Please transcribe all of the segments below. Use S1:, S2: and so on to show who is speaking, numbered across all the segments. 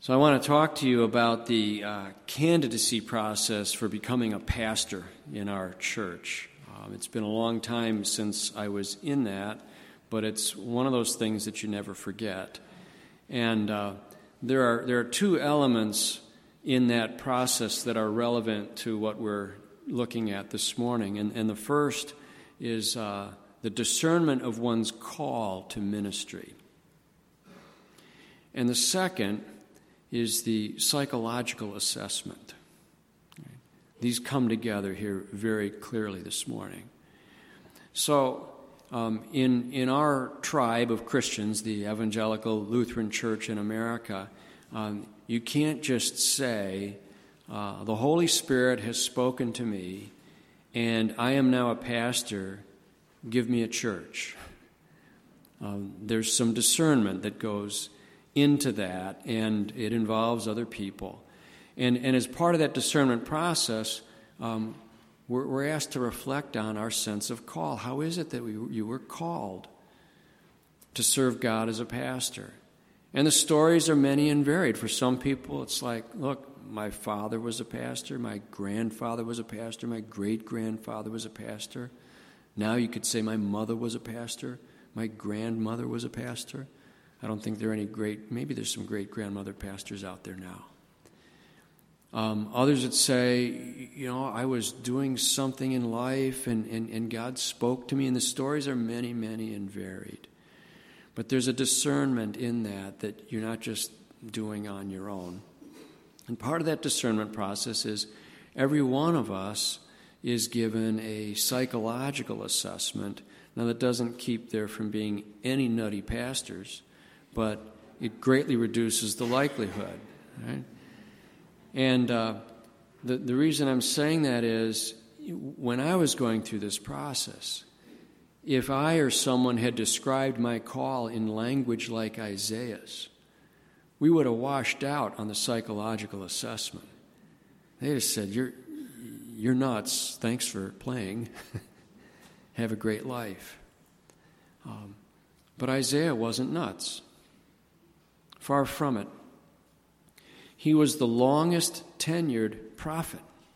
S1: So I want to talk to you about the candidacy process for becoming a pastor in our church. It's been a long time since I was in that, but it's one of those things that you never forget. And there are two elements in that process that are relevant to what we're looking at this morning. And the first is the discernment of one's call to ministry. And the second is the psychological assessment. These come together here very clearly this morning. So, in our tribe of Christians, the Evangelical Lutheran Church in America, you can't just say, the Holy Spirit has spoken to me, and I am now a pastor, give me a church. There's some discernment that goes into that, and it involves other people. And as part of that discernment process, we're asked to reflect on our sense of call. How is it that you were called to serve God as a pastor? And the stories are many and varied. For some people, it's like, look, my father was a pastor, my grandfather was a pastor, my great-grandfather was a pastor. Now you could say my mother was a pastor, my grandmother was a pastor. I don't think there are any maybe there's some great-grandmother pastors out there now. Others would say, I was doing something in life and God spoke to me, and the stories are many, many and varied. But there's a discernment in that you're not just doing on your own. And part of that discernment process is every one of us is given a psychological assessment. Now, that doesn't keep there from being any nutty pastors, but it greatly reduces the likelihood, right? And the reason I'm saying that is, when I was going through this process, if I or someone had described my call in language like Isaiah's, we would have washed out on the psychological assessment. They'd have said, you're nuts, thanks for playing, have a great life. But Isaiah wasn't nuts. Far from it. He was the longest tenured prophet.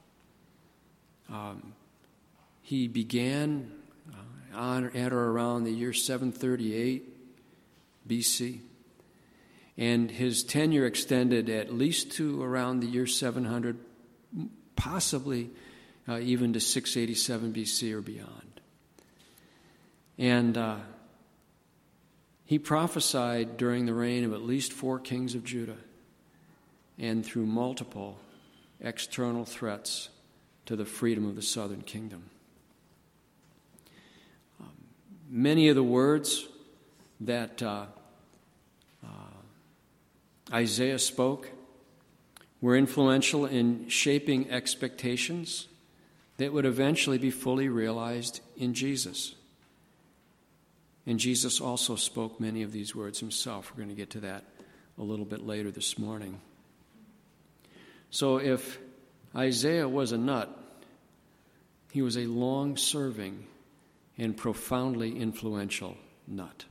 S1: He began at or around the year 738 BC. And his tenure extended at least to around the year 700, possibly even to 687 BC or beyond. And he prophesied during the reign of at least 4 kings of Judah and through multiple external threats to the freedom of the southern kingdom. Many of the words that Isaiah spoke were influential in shaping expectations that would eventually be fully realized in Jesus. And Jesus also spoke many of these words himself. We're going to get to that a little bit later this morning. So if Isaiah was a nut, he was a long-serving and profoundly influential nut.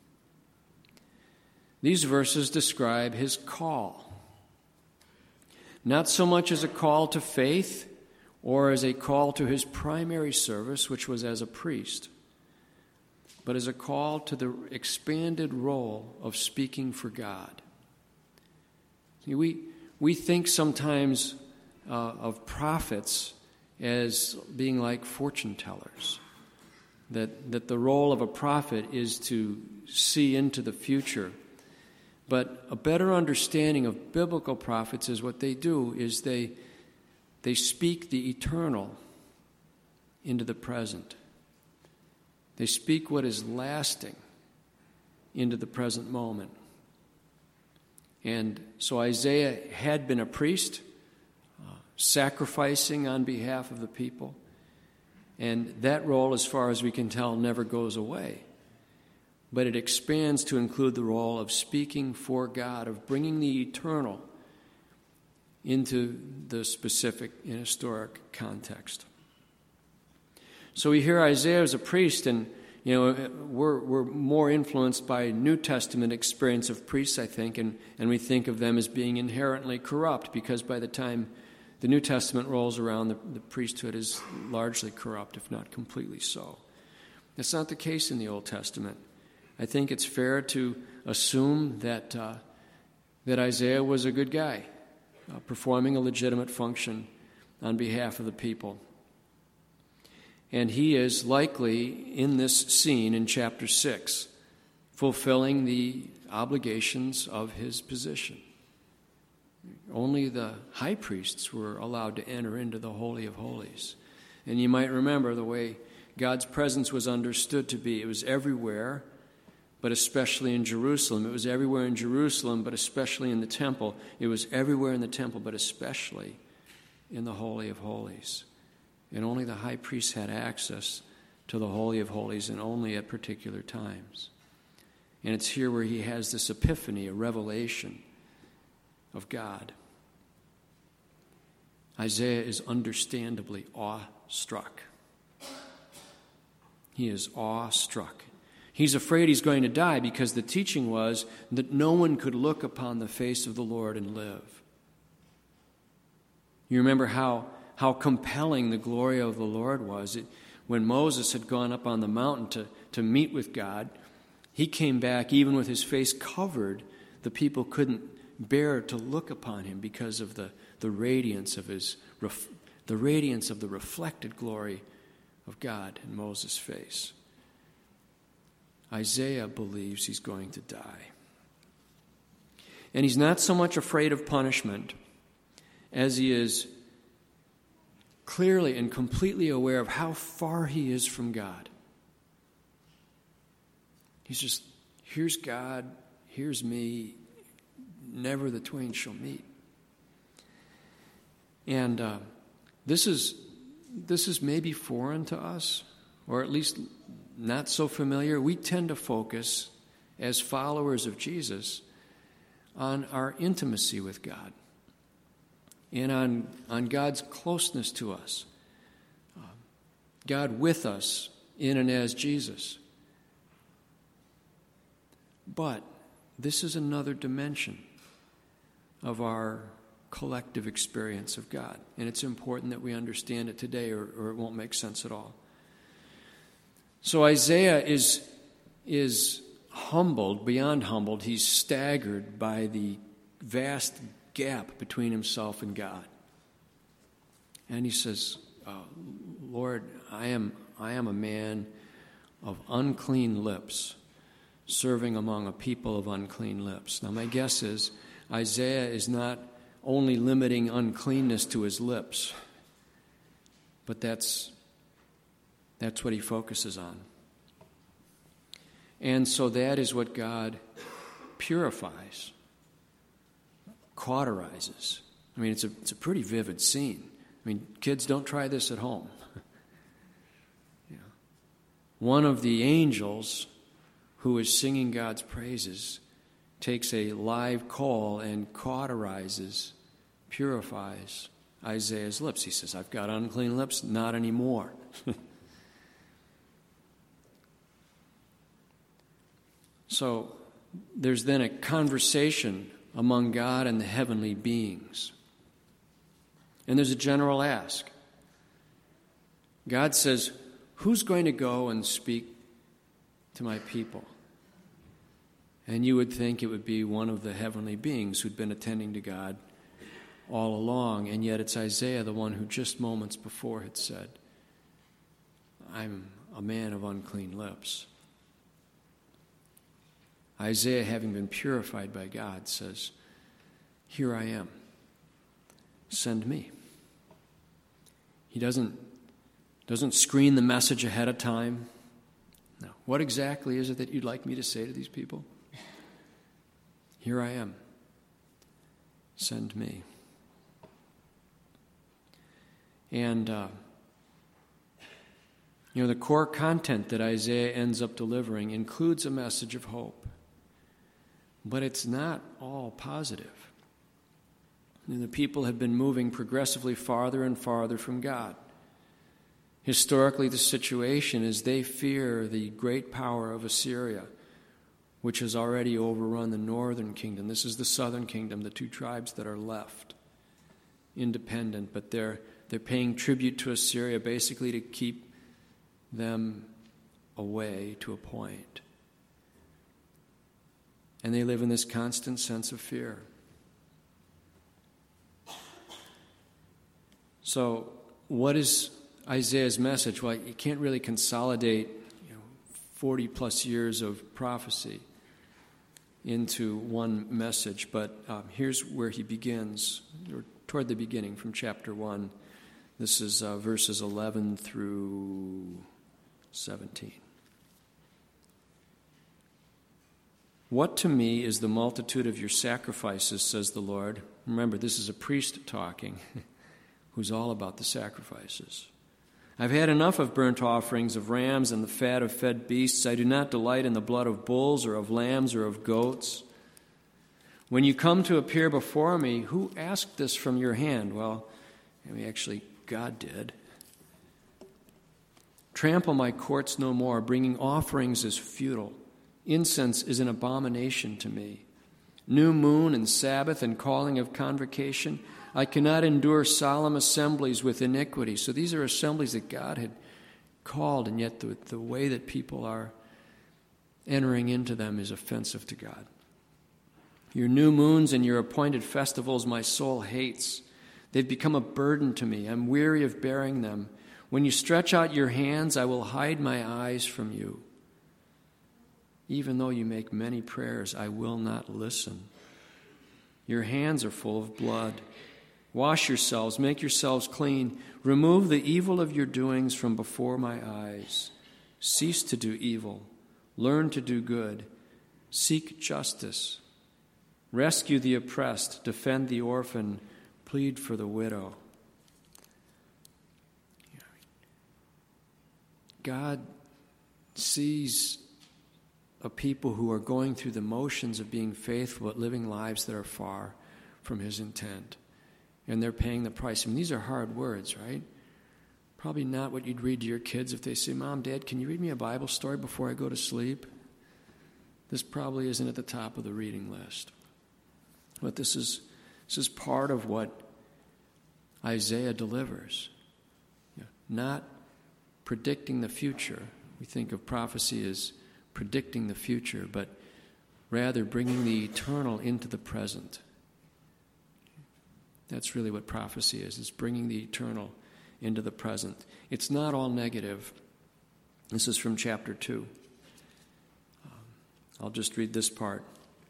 S1: These verses describe his call, not so much as a call to faith or as a call to his primary service, which was as a priest, but as a call to the expanded role of speaking for God. See, we think sometimes of prophets as being like fortune tellers, that the role of a prophet is to see into the future. But a better understanding of biblical prophets is what they do is they speak the eternal into the present. They speak what is lasting into the present moment. And so Isaiah had been a priest, sacrificing on behalf of the people. And that role, as far as we can tell, never goes away. But it expands to include the role of speaking for God, of bringing the eternal into the specific and historic context. So we hear Isaiah as a priest, and we're more influenced by New Testament experience of priests, I think, and we think of them as being inherently corrupt, because by the time the New Testament rolls around, the priesthood is largely corrupt, if not completely so. That's not the case in the Old Testament. I think it's fair to assume that Isaiah was a good guy, performing a legitimate function on behalf of the people. And he is likely in this scene in chapter 6, fulfilling the obligations of his position. Only the high priests were allowed to enter into the Holy of Holies. And you might remember the way God's presence was understood to be. It was everywhere, but especially in Jerusalem. It was everywhere in Jerusalem, but especially in the temple. It was everywhere in the temple, but especially in the Holy of Holies. And only the high priest had access to the Holy of Holies, and only at particular times. And it's here where he has this epiphany, a revelation of God. Isaiah is understandably awestruck. He is awestruck. He's afraid he's going to die, because the teaching was that no one could look upon the face of the Lord and live. You remember how compelling the glory of the Lord was. When Moses had gone up on the mountain to meet with God, he came back even with his face covered. The people couldn't bear to look upon him because of the radiance of the radiance of the reflected glory of God in Moses' face. Isaiah believes he's going to die. And he's not so much afraid of punishment as he is clearly and completely aware of how far he is from God. He's just, here's God, here's me, never the twain shall meet. And this is maybe foreign to us, or at least not so familiar. We tend to focus, as followers of Jesus, on our intimacy with God and on God's closeness to us, God with us in and as Jesus. But this is another dimension of our collective experience of God, and it's important that we understand it today, or it won't make sense at all. So Isaiah is humbled, beyond humbled. He's staggered by the vast gap between himself and God. And he says, Lord, I am a man of unclean lips, serving among a people of unclean lips. Now my guess is Isaiah is not only limiting uncleanness to his lips, but that's what he focuses on. And so that is what God purifies, cauterizes. I mean, it's a pretty vivid scene. I mean, kids, don't try this at home. One of the angels who is singing God's praises takes a live coal and cauterizes, purifies Isaiah's lips. He says, I've got unclean lips, not anymore. So there's then a conversation among God and the heavenly beings. And there's a general ask. God says, who's going to go and speak to my people? And you would think it would be one of the heavenly beings who'd been attending to God all along, and yet it's Isaiah, the one who just moments before had said, I'm a man of unclean lips. Isaiah, having been purified by God, says, here I am, send me. He doesn't screen the message ahead of time. No. What exactly is it that you'd like me to say to these people? Here I am, send me. And, the core content that Isaiah ends up delivering includes a message of hope. But it's not all positive. The people have been moving progressively farther and farther from God. Historically, the situation is they fear the great power of Assyria, which has already overrun the northern kingdom. This is the southern kingdom, the two tribes that are left, independent, but they're paying tribute to Assyria basically to keep them away to a point. And they live in this constant sense of fear. So, what is Isaiah's message? Well, you can't really consolidate 40 plus years of prophecy into one message, but here's where he begins, or toward the beginning from chapter 1. This is verses 11 through 17. What to me is the multitude of your sacrifices, says the Lord. Remember, this is a priest talking who's all about the sacrifices. I've had enough of burnt offerings of rams and the fat of fed beasts. I do not delight in the blood of bulls or of lambs or of goats. When you come to appear before me, who asked this from your hand? Well, actually, God did. Trample my courts no more. Bringing offerings is futile. Incense is an abomination to me. New moon and Sabbath and calling of convocation. I cannot endure solemn assemblies with iniquity. So these are assemblies that God had called, and yet the way that people are entering into them is offensive to God. Your new moons and your appointed festivals my soul hates. They've become a burden to me. I'm weary of bearing them. When you stretch out your hands, I will hide my eyes from you. Even though you make many prayers, I will not listen. Your hands are full of blood. Wash yourselves, make yourselves clean. Remove the evil of your doings from before my eyes. Cease to do evil. Learn to do good. Seek justice. Rescue the oppressed. Defend the orphan. Plead for the widow. God sees a people who are going through the motions of being faithful but living lives that are far from his intent. And they're paying the price. These are hard words, right? Probably not what you'd read to your kids if they say, Mom, Dad, can you read me a Bible story before I go to sleep? This probably isn't at the top of the reading list. But this is part of what Isaiah delivers. Not predicting the future. We think of prophecy as predicting the future, but rather bringing the eternal into the present. That's really what prophecy is. It's bringing the eternal into the present. It's not all negative. This is from chapter 2. I'll just read this part.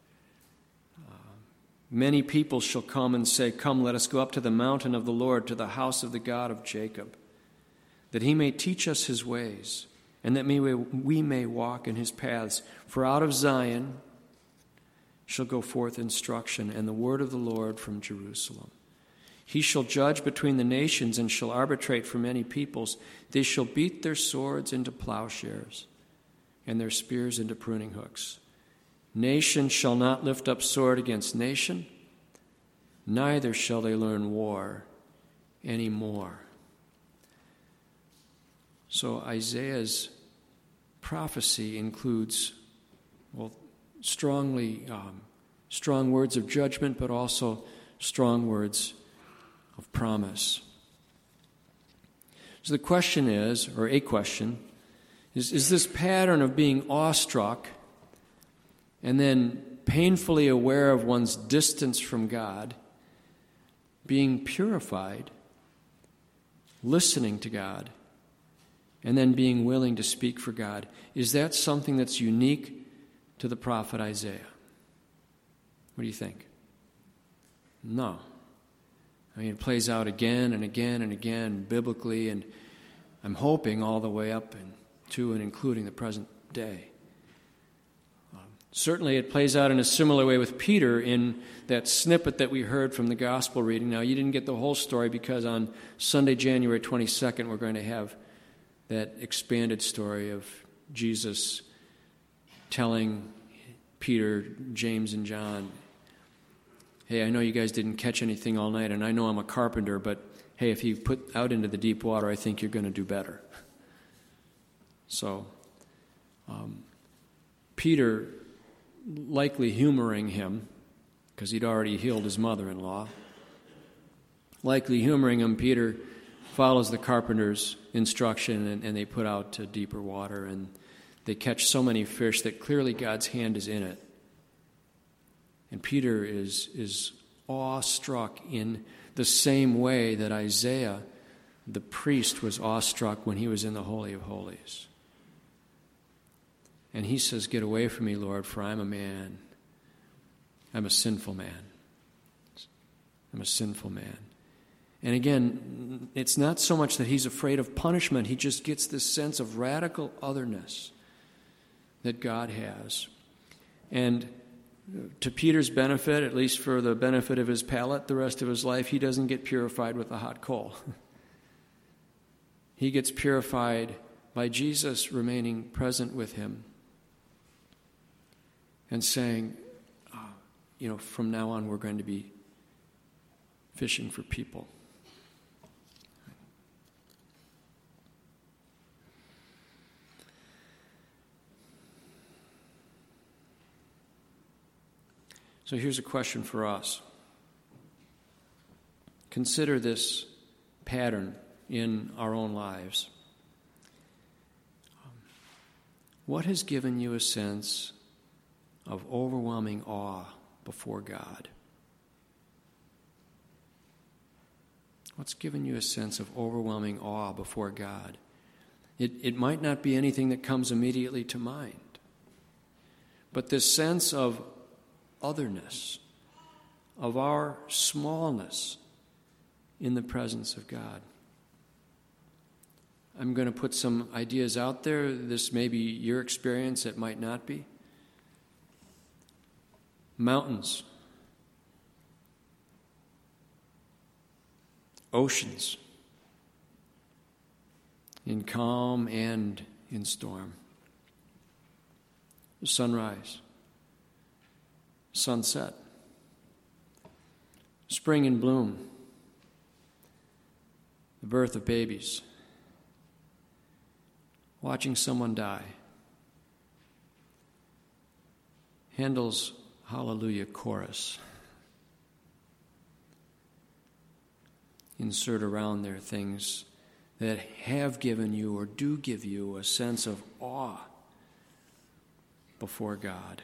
S1: Many people shall come and say, Come, let us go up to the mountain of the Lord, to the house of the God of Jacob, that he may teach us his ways, and that we may walk in his paths. For out of Zion shall go forth instruction, and the word of the Lord from Jerusalem. He shall judge between the nations and shall arbitrate for many peoples. They shall beat their swords into plowshares and their spears into pruning hooks. Nation shall not lift up sword against nation, neither shall they learn war any more. So Isaiah's prophecy includes, strong words of judgment, but also strong words of promise. So the question is, or a question, is this pattern of being awestruck and then painfully aware of one's distance from God, being purified, listening to God, and then being willing to speak for God, is that something that's unique to the prophet Isaiah? What do you think? No. It plays out again and again and again biblically, and I'm hoping all the way up to and including the present day. Certainly it plays out in a similar way with Peter in that snippet that we heard from the gospel reading. Now, you didn't get the whole story because on Sunday, January 22nd, we're going to have that expanded story of Jesus telling Peter, James, and John, hey, I know you guys didn't catch anything all night, and I know I'm a carpenter, but hey, if you put out into the deep water, I think you're going to do better. So Peter, likely humoring him, because he'd already healed his mother-in-law, likely humoring him, Peter follows the carpenter's instruction, and they put out to deeper water, and they catch so many fish that clearly God's hand is in it. And Peter is awestruck in the same way that Isaiah, the priest, was awestruck when he was in the Holy of Holies. And he says, "Get away from me, Lord, for I'm a man. I'm a sinful man. I'm a sinful man." And again, it's not so much that he's afraid of punishment. He just gets this sense of radical otherness that God has. And to Peter's benefit, at least for the benefit of his palate, the rest of his life, he doesn't get purified with a hot coal. He gets purified by Jesus remaining present with him and saying, from now on we're going to be fishing for people. So here's a question for us. Consider this pattern in our own lives. What has given you a sense of overwhelming awe before God? What's given you a sense of overwhelming awe before God? It might not be anything that comes immediately to mind, but this sense of otherness, of our smallness in the presence of God. I'm going to put some ideas out there. This may be your experience, it might not be. Mountains, oceans, in calm and in storm. Sunrise, sunset, spring in bloom, the birth of babies, watching someone die, Handel's Hallelujah chorus. Insert around there things that have given you or do give you a sense of awe before God.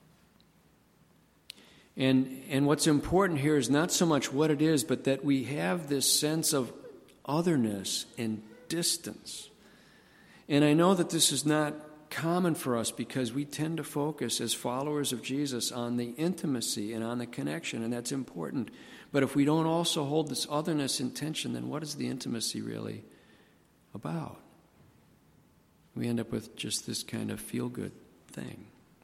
S1: And what's important here is not so much what it is, but that we have this sense of otherness and distance. And I know that this is not common for us because we tend to focus as followers of Jesus on the intimacy and on the connection, and that's important. But if we don't also hold this otherness in tension, then what is the intimacy really about? We end up with just this kind of feel-good thing.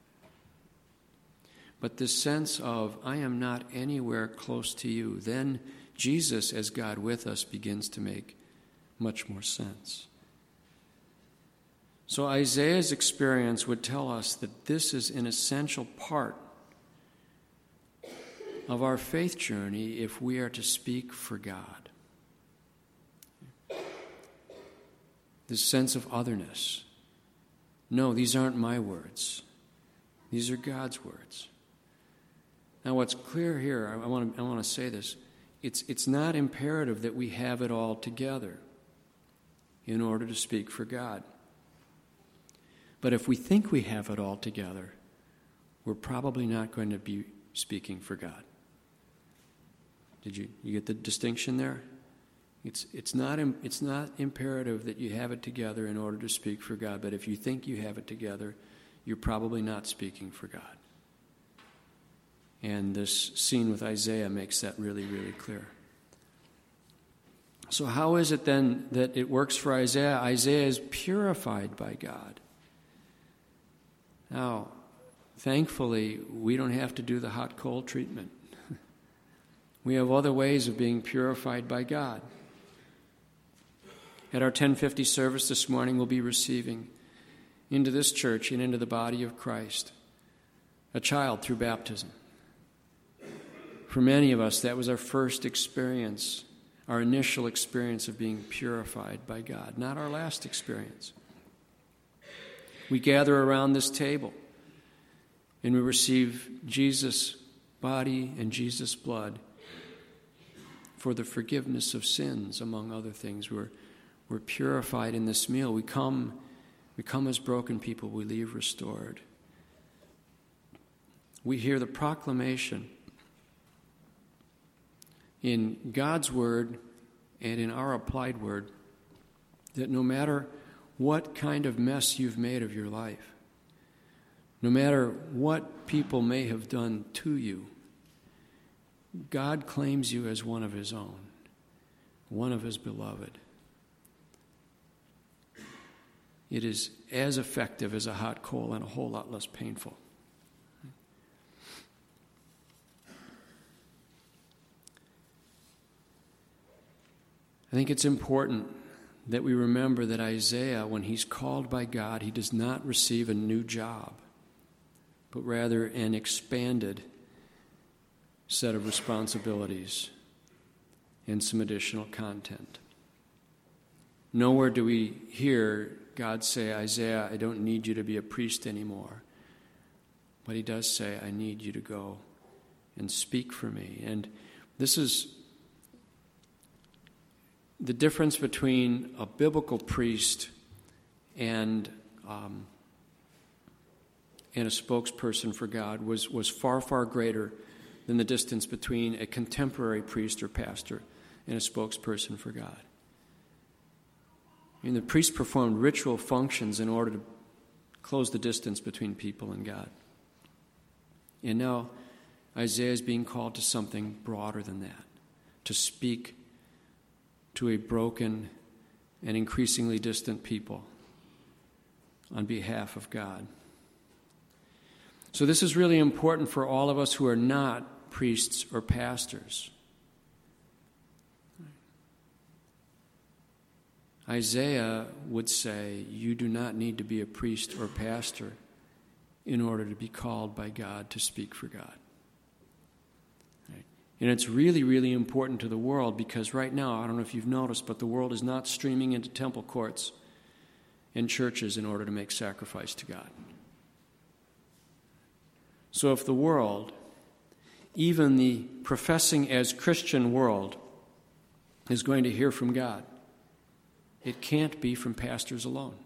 S1: But this sense of, I am not anywhere close to you, then Jesus as God with us begins to make much more sense. So Isaiah's experience would tell us that this is an essential part of our faith journey if we are to speak for God. This sense of otherness. No, these aren't my words. These are God's words. Now, what's clear here, I want to say this, it's not imperative that we have it all together in order to speak for God. But if we think we have it all together, we're probably not going to be speaking for God. Did you get the distinction there? It's not imperative that you have it together in order to speak for God, but if you think you have it together, you're probably not speaking for God. And this scene with Isaiah makes that really, really clear. So how is it then that it works for Isaiah? Isaiah is purified by God. Now, thankfully, we don't have to do the hot coal treatment. We have other ways of being purified by God. At our 10:50 service this morning, we'll be receiving into this church and into the body of Christ a child through baptism. For many of us, that was our first experience our initial experience of being purified by God, not our last experience. We gather around this table and we receive Jesus' body and Jesus' blood for the forgiveness of sins, among other things. We're purified in this meal. We come as broken people. We leave restored. We hear the proclamation in God's word and in our applied word that no matter what kind of mess you've made of your life, no matter what people may have done to you, God claims you as one of his own, one of his beloved. It is as effective as a hot coal and a whole lot less painful. I think it's important that we remember that Isaiah, when he's called by God, he does not receive a new job, but rather an expanded set of responsibilities and some additional content. Nowhere do we hear God say, Isaiah, I don't need you to be a priest anymore. But he does say, I need you to go and speak for me. And this is the difference between a biblical priest and a spokesperson for God was far, far greater than the distance between a contemporary priest or pastor and a spokesperson for God. I mean, the priest performed ritual functions in order to close the distance between people and God. And now Isaiah is being called to something broader than that, to speak to a broken and increasingly distant people on behalf of God. So this is really important for all of us who are not priests or pastors. Isaiah would say, you do not need to be a priest or pastor in order to be called by God to speak for God. Right? And it's really, really important to the world because right now, I don't know if you've noticed, but the world is not streaming into temple courts and churches in order to make sacrifice to God. So if the world, even the professing as Christian world, is going to hear from God, it can't be from pastors alone.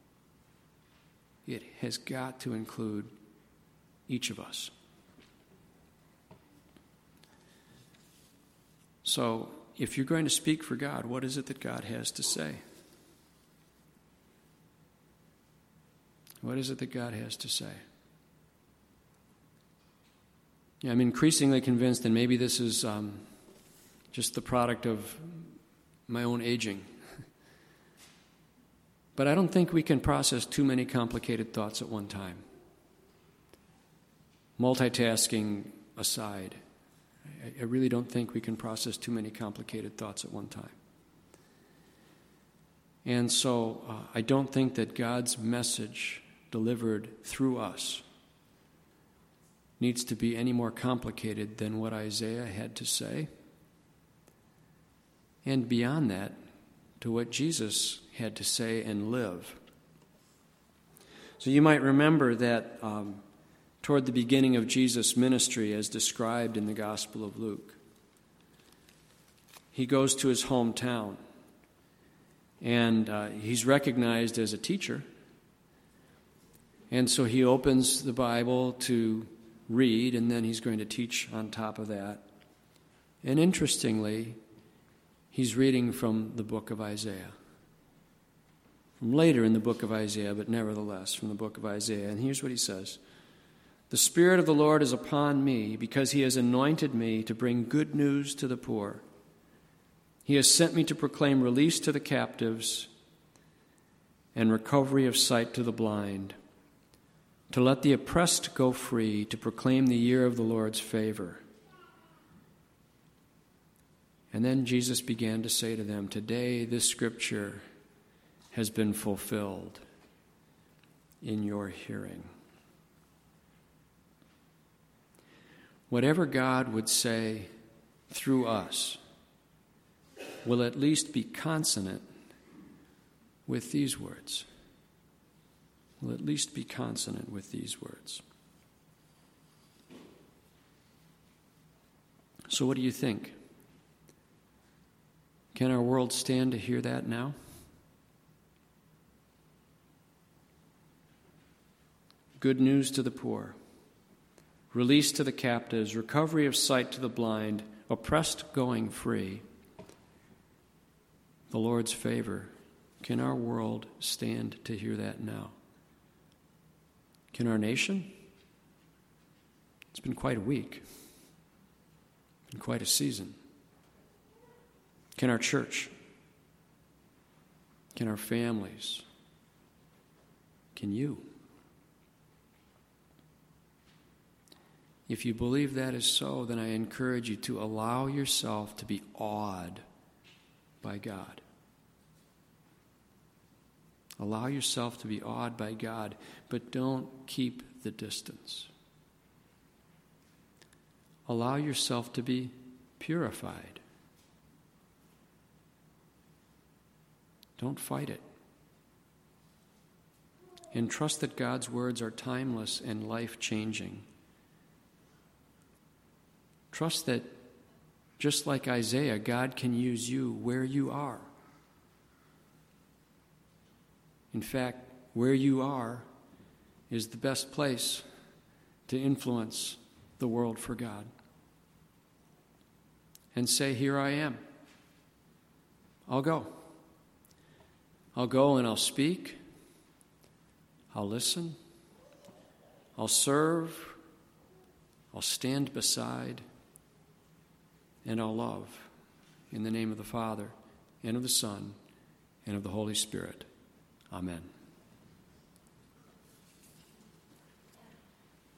S1: It has got to include each of us. So, if you're going to speak for God, what is it that God has to say? What is it that God has to say? Yeah, I'm increasingly convinced, and maybe this is just the product of my own aging, but I don't think we can process too many complicated thoughts at one time. Multitasking aside, I really don't think we can process too many complicated thoughts at one time. And so I don't think that God's message delivered through us needs to be any more complicated than what Isaiah had to say. And beyond that, to what Jesus had to say and live. So you might remember that toward the beginning of Jesus' ministry, as described in the Gospel of Luke, he goes to his hometown, and he's recognized as a teacher. And so he opens the Bible to read, and then he's going to teach on top of that. And interestingly, he's reading from the book of Isaiah. From later in the book of Isaiah, but nevertheless from the book of Isaiah. And here's what he says. The Spirit of the Lord is upon me because he has anointed me to bring good news to the poor. He has sent me to proclaim release to the captives and recovery of sight to the blind, to let the oppressed go free, to proclaim the year of the Lord's favor. And then Jesus began to say to them, today this scripture has been fulfilled in your hearing. Whatever God would say through us will at least be consonant with these words. Will at least be consonant with these words. So what do you think? Can our world stand to hear that now? Good news to the poor, release to the captives, recovery of sight to the blind, oppressed going free, the Lord's favor. Can our world stand to hear that now? Can our nation? It's been quite a week, been quite a season. Can our church? Can our families? Can you? If you believe that is so, then I encourage you to allow yourself to be awed by God. Allow yourself to be awed by God, but don't keep the distance. Allow yourself to be purified. Don't fight it. And trust that God's words are timeless and life-changing. Trust that, just like Isaiah, God can use you where you are. In fact, where you are is the best place to influence the world for God. And say, here I am. I'll go. I'll go and I'll speak. I'll listen. I'll serve. I'll stand beside. And I'll love. In the name of the Father, and of the Son, and of the Holy Spirit. Amen.